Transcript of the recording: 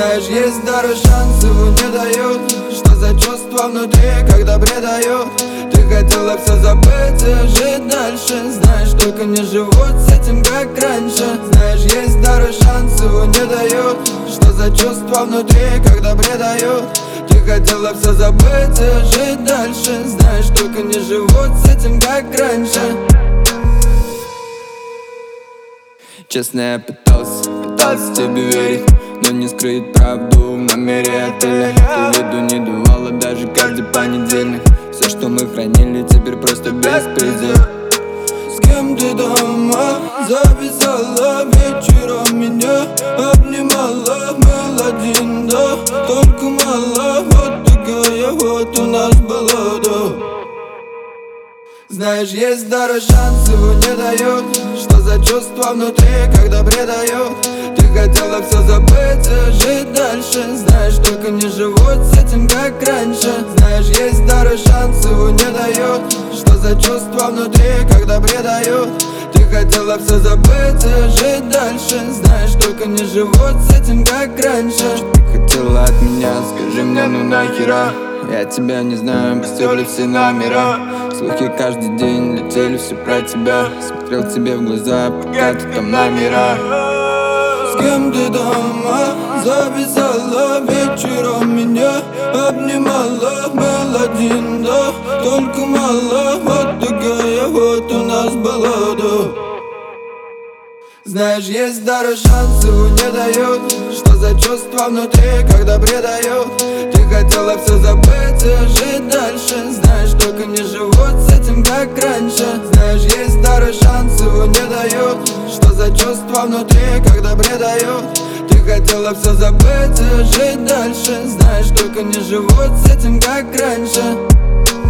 Знаешь, есть второй шанс, его не дают. Что за чувство внутри, когда предают? Ты хотела все забыть и жить дальше. Знаешь, только не живут с этим, как раньше. Знаешь, есть второй шанс, его не дают. Что за чувство внутри, когда предают? Ты хотела все забыть и жить дальше. Знаешь, только не живут с этим, как раньше. Честно, я пытался тебе верить, но не скрыть правду в номере отеля. Ты виду не давала даже каждый понедельник. Все, что мы хранили, теперь просто беспредел. С кем ты дома записала вечером меня? Обнимала, был один, да, только мало. Вот такая вот у нас была, да. Знаешь, есть второй шанс, его не дают. Что за чувство внутри, когда предают? Ты хотела все забыть и жить дальше. Знаешь, только не живут с этим, как раньше. Знаешь, есть второй шанс, его не дают. Что за чувство внутри, когда предают? Ты хотела все забыть и жить дальше. Знаешь, только не живут с этим, как раньше. Ты хотела от меня, скажи мне, ну нахера? Я тебя не знаю, постерли все номера. Слухи каждый день летели все про тебя. Смотрел тебе в глаза, пока ты там на мира. С кем ты дома записала вечером меня? Обнимала, был один, да, только мало. Вот такая вот у нас была, да. Знаешь, есть второй шанс, его не дают. Что за чувство внутри, когда предают? Ты хотела все забыть и жить дальше. Знаешь, только не живут с этим, как раньше. Знаешь, есть второй шанс, его не дают. Что за чувство внутри, когда предают? Ты хотела все забыть и жить дальше. Знаешь, только не живут с этим, как раньше.